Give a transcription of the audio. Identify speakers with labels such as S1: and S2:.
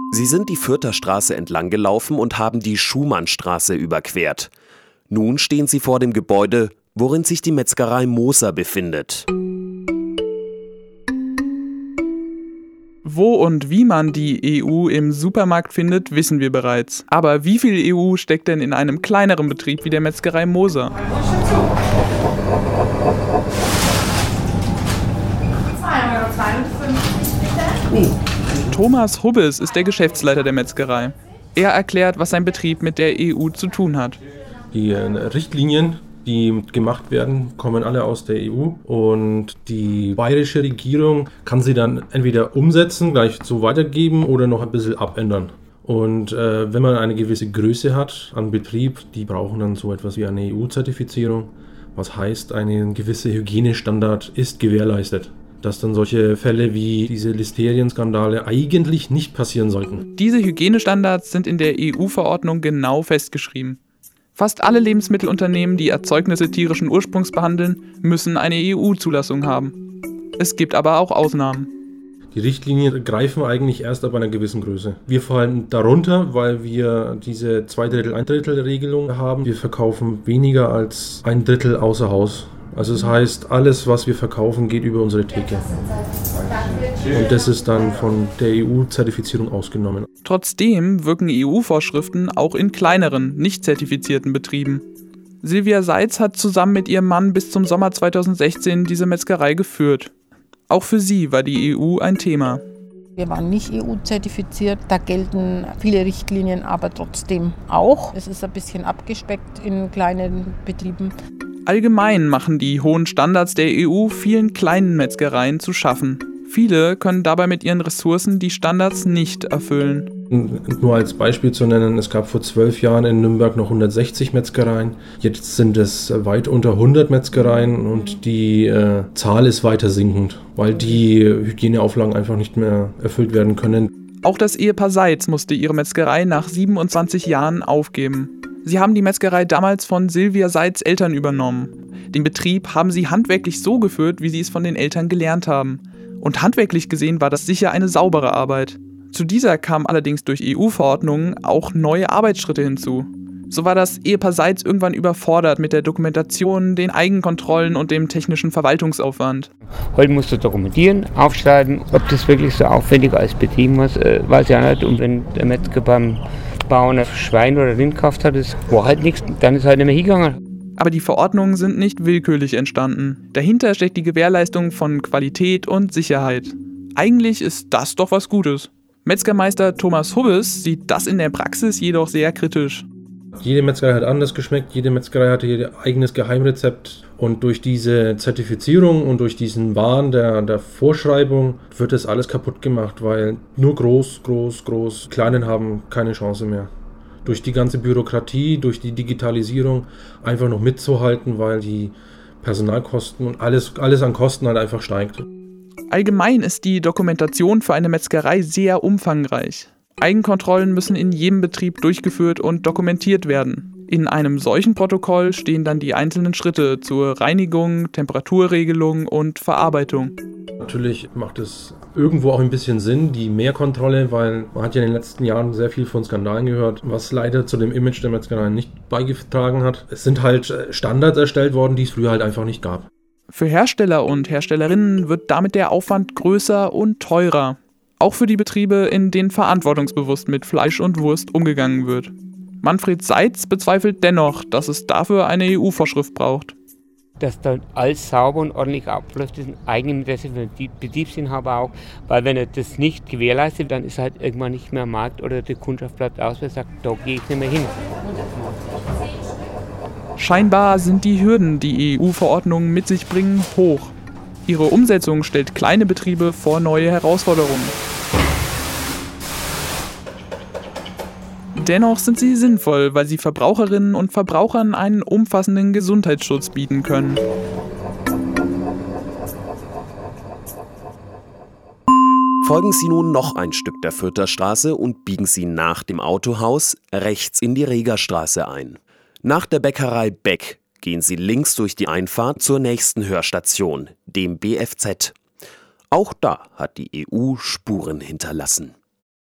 S1: Sie sind die Fürther Straße entlang gelaufen und haben die Schumannstraße überquert. Nun stehen sie vor dem Gebäude, worin sich die Metzgerei Moser befindet.
S2: Wo und wie man die EU im Supermarkt findet, wissen wir bereits. Aber wie viel EU steckt denn in einem kleineren Betrieb wie der Metzgerei Moser? Thomas Hubbes ist der Geschäftsleiter der Metzgerei. Er erklärt, was sein Betrieb mit der EU zu tun hat.
S3: Die Richtlinien, die gemacht werden, kommen alle aus der EU und die bayerische Regierung kann sie dann entweder umsetzen, gleich so weitergeben oder noch ein bisschen abändern. Und wenn man eine gewisse Größe hat an Betrieb, die brauchen dann so etwas wie eine EU-Zertifizierung. Was heißt, ein gewisser Hygienestandard ist gewährleistet. Dass dann solche Fälle wie diese Listerien-Skandale eigentlich nicht passieren sollten.
S2: Diese Hygienestandards sind in der EU-Verordnung genau festgeschrieben. Fast alle Lebensmittelunternehmen, die Erzeugnisse tierischen Ursprungs behandeln, müssen eine EU-Zulassung haben. Es gibt aber auch Ausnahmen.
S3: Die Richtlinien greifen eigentlich erst ab einer gewissen Größe. Wir fallen darunter, weil wir diese 2/3-1/3-Regelung haben. Wir verkaufen weniger als 1/3 außer Haus. Also das heißt, alles, was wir verkaufen, geht über unsere Theke. Und das ist dann von der EU-Zertifizierung ausgenommen.
S2: Trotzdem wirken EU-Vorschriften auch in kleineren, nicht zertifizierten Betrieben. Silvia Seitz hat zusammen mit ihrem Mann bis zum Sommer 2016 diese Metzgerei geführt. Auch für sie war die EU ein Thema.
S4: Wir waren nicht EU-zertifiziert, da gelten viele Richtlinien, aber trotzdem auch. Es ist ein bisschen abgespeckt in kleinen Betrieben.
S2: Allgemein machen die hohen Standards der EU vielen kleinen Metzgereien zu schaffen. Viele können dabei mit ihren Ressourcen die Standards nicht erfüllen.
S3: Nur als Beispiel zu nennen, es gab vor 12 Jahren in Nürnberg noch 160 Metzgereien. Jetzt sind es weit unter 100 Metzgereien und die Zahl ist weiter sinkend, weil die Hygieneauflagen einfach nicht mehr erfüllt werden können.
S2: Auch das Ehepaar Seitz musste ihre Metzgerei nach 27 Jahren aufgeben. Sie haben die Metzgerei damals von Silvia Seitz' Eltern übernommen. Den Betrieb haben sie handwerklich so geführt, wie sie es von den Eltern gelernt haben. Und handwerklich gesehen war das sicher eine saubere Arbeit. Zu dieser kamen allerdings durch EU-Verordnungen auch neue Arbeitsschritte hinzu. So war das Ehepaar Seitz irgendwann überfordert mit der Dokumentation, den Eigenkontrollen und dem technischen Verwaltungsaufwand.
S5: Heute musst du dokumentieren, aufschreiben, ob das wirklich so aufwendig als betrieben ist, weiß ich auch nicht. Und wenn der Metzger beim Bauern ein Schwein oder Rind gekauft hat, das war halt nichts, dann ist halt nicht mehr hingegangen.
S2: Aber die Verordnungen sind nicht willkürlich entstanden. Dahinter steckt die Gewährleistung von Qualität und Sicherheit. Eigentlich ist das doch was Gutes. Metzgermeister Thomas Hubbes sieht das in der Praxis jedoch sehr kritisch.
S3: Jede Metzgerei hat anders geschmeckt, jede Metzgerei hatte ihr eigenes Geheimrezept. Und durch diese Zertifizierung und durch diesen Wahn der Vorschreibung wird das alles kaputt gemacht, weil nur groß, Kleinen haben keine Chance mehr. Durch die ganze Bürokratie, durch die Digitalisierung einfach noch mitzuhalten, weil die Personalkosten und alles an Kosten halt einfach steigt.
S2: Allgemein ist die Dokumentation für eine Metzgerei sehr umfangreich. Eigenkontrollen müssen in jedem Betrieb durchgeführt und dokumentiert werden. In einem solchen Protokoll stehen dann die einzelnen Schritte zur Reinigung, Temperaturregelung und Verarbeitung.
S3: Natürlich macht es irgendwo auch ein bisschen Sinn, die Mehrkontrolle, weil man hat ja in den letzten Jahren sehr viel von Skandalen gehört, was leider zu dem Image der Metzgerei nicht beigetragen hat. Es sind halt Standards erstellt worden, die es früher halt einfach nicht gab.
S2: Für Hersteller und Herstellerinnen wird damit der Aufwand größer und teurer. Auch für die Betriebe, in denen verantwortungsbewusst mit Fleisch und Wurst umgegangen wird. Manfred Seitz bezweifelt dennoch, dass es dafür eine EU-Vorschrift braucht.
S5: Dass dann alles sauber und ordentlich abläuft, ist ein eigenes Interesse für den Betriebsinhaber auch. Weil wenn er das nicht gewährleistet, dann ist halt irgendwann nicht mehr am Markt oder die Kundschaft bleibt aus, weil er sagt, da gehe ich nicht mehr hin.
S2: Scheinbar sind die Hürden, die EU-Verordnungen mit sich bringen, hoch. Ihre Umsetzung stellt kleine Betriebe vor neue Herausforderungen. Dennoch sind sie sinnvoll, weil sie Verbraucherinnen und Verbrauchern einen umfassenden Gesundheitsschutz bieten können.
S1: Folgen Sie nun noch ein Stück der Fürther Straße und biegen Sie nach dem Autohaus rechts in die Regerstraße ein. Nach der Bäckerei Beck gehen Sie links durch die Einfahrt zur nächsten Hörstation, dem BFZ. Auch da hat die EU Spuren hinterlassen.